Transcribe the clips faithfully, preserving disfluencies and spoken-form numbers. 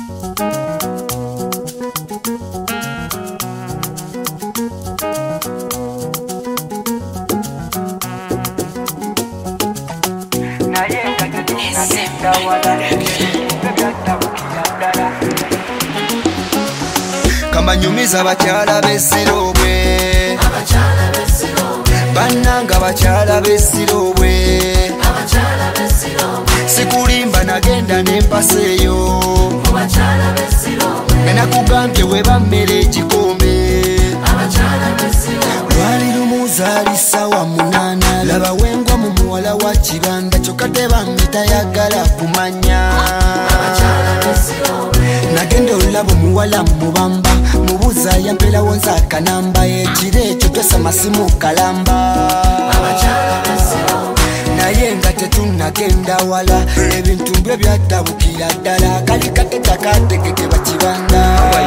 Kamanyumiza abakyala b'essirobwe, abakyala b'essirobwe, bannanga abakyala b'essirobwe, abakyala b'essirobwe, sikulimba nagenda n'empasa eyo, mu bakyala b'essirobwe, nga nakugambye weba mmere ekikombe, abakyala b'essirobwe, lwali lumu zaali ssaawa munaana, laba wengwa mu muwala wa kibanda kyokka tebambi tayagala kumanya, abakyala b'essirobwe, nagenda olulabo muwala mubamba, mubuuza yamperawo nze akanamba, ekiro ekyo twesa masimu kalamba, abakyala b'essirobwe, naye nga tetunnagenda wala, ebintu mbyo byatabukira ddala, kali kateka kategeke bakibanda.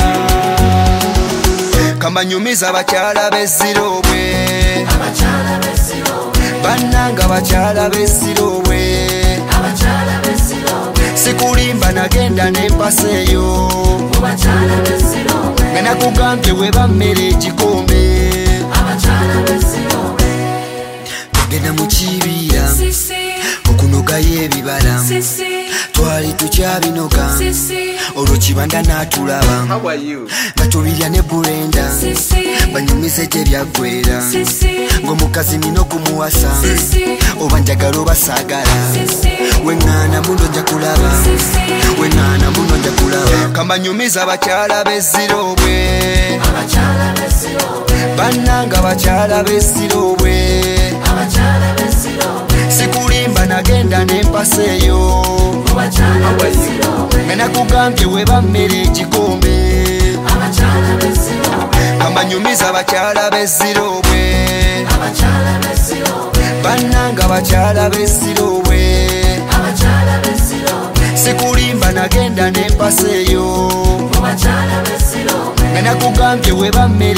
Kamanyumiza abakyala b'essirobwe, abakyala b'essirobwe, bannanga abakyala b'essirobwe, abakyala b'essirobwe, sikulimba nagenda n'empasa eyo, mu bakyala b'essirobwe, nga nakugambye weba mmere ekikombe, abakyala b'essirobwe, tugenda mu kibiira sisi, okunogayo ebibala, sisi, twali tukyabinoga, sisi, olwo kibanda n'atulaba nga tubirya ne bulenda, sisi, banyumize gye byaggwera, sisi, ng'omukazi nina okumuwasa, sisi, oba njagala oba saagala, sisi, weŋŋaana muno nja kulaba, sisi, weŋŋaana muno nja kulaba. Kamanyumiza abakyala b'essirobwe, abakyala b'essirobwe, bannanga abakyala b'essirobwe, abakyala b'essirobwe, sikulimba nagenda n'empasa eyo, mu bakyala b'essirobwe, nga nakugambye weba mmere ekikombe, abakyala b'essirobwe, kamanyumiza abakyala b'essirobwe, abakyala b'essirobwe, bannanga abakyala b'essirobwe, abakyala b'essirobwe, sikulimba nagenda n'empasa eyo, mu bakyala b'essirobwe, nga nakugambye weba mmere